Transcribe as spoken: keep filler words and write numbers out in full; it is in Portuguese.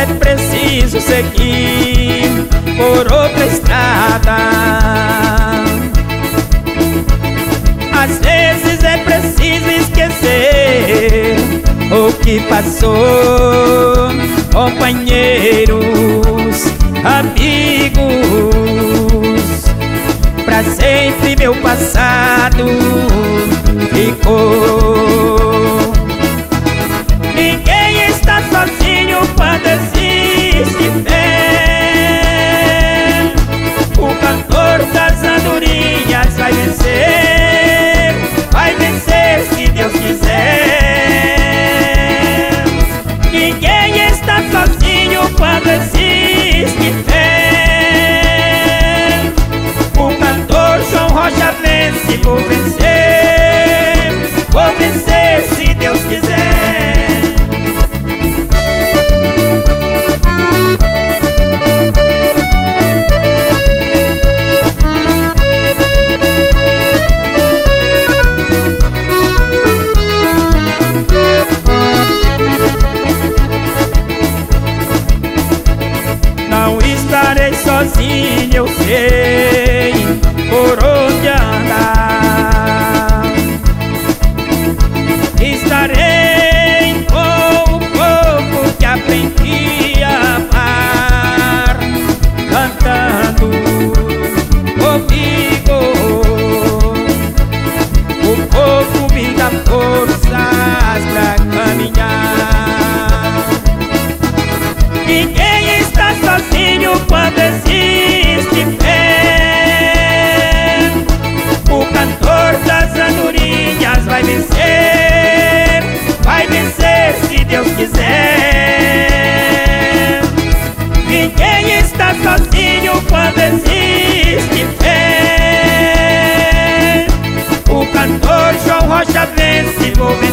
é preciso seguir por outra estrada. Às vezes é preciso esquecer o que passou. Companheiros, amigos, pra sempre meu passado ficou. Ninguém está sozinho quando existe fé. O cantor das andorinhas vai vencer, vai vencer se Deus quiser. Ninguém está sozinho quando existe fé. O cantor João Rocha vence, vou vencer, vou vencer se Deus quiser. Não estarei sozinho, eu sei por onde andar. Estarei com o povo que aprendi a amar, cantando comigo. O povo me dá forças pra caminhar. Ninguém está sozinho quando existe fé. O cantor das andorinhas vai vencer, vai vencer se Deus quiser. Ninguém está sozinho quando existe fé. O cantor João Rocha vence, vou vencer.